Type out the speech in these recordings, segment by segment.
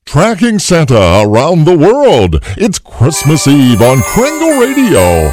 Tracking Santa around the world. It's Christmas Eve on Kringle Radio.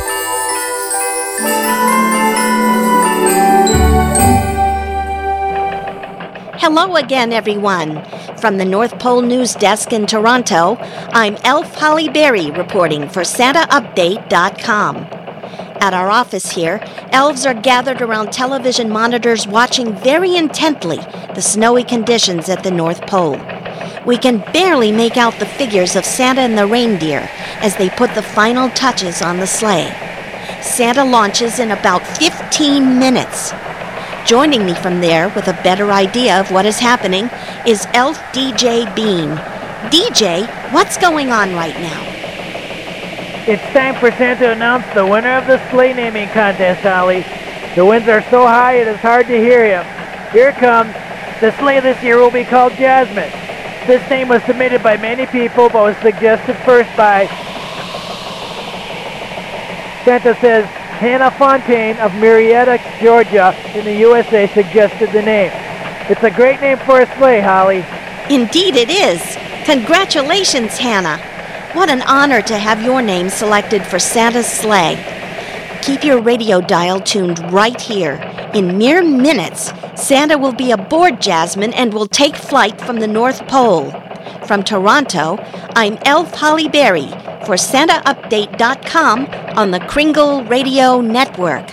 Hello again, everyone. From the North Pole News Desk in Toronto, I'm Elf Holly Berry reporting for SantaUpdate.com. At our office here, elves are gathered around television monitors watching very intently the snowy conditions at the North Pole. We can barely make out the figures of Santa and the reindeer as they put the final touches on the sleigh. Santa launches in about 15 minutes. Joining me from there with a better idea of what is happening is Elf DJ Bean. DJ, what's going on right now? It's time for Santa to announce the winner of the sleigh naming contest, Holly. The winds are so high it is hard to hear him. Here it comes. The sleigh this year will be called Jasmine. This name was submitted by many people, but was suggested first by, Santa says, Hannah Fontaine of Marietta, Georgia, in the USA suggested the name. It's a great name for a sleigh, Holly. Indeed it is. Congratulations, Hannah. What an honor to have your name selected for Santa's sleigh. Keep your radio dial tuned right here. In mere minutes, Santa will be aboard Jasmine and will take flight from the North Pole. From Toronto, I'm Elf Holly Berry for SantaUpdate.com on the Kringle Radio Network.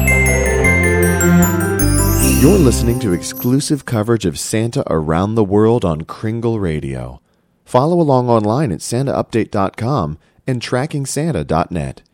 You're listening to exclusive coverage of Santa around the world on Kringle Radio. Follow along online at SantaUpdate.com and TrackingSanta.net.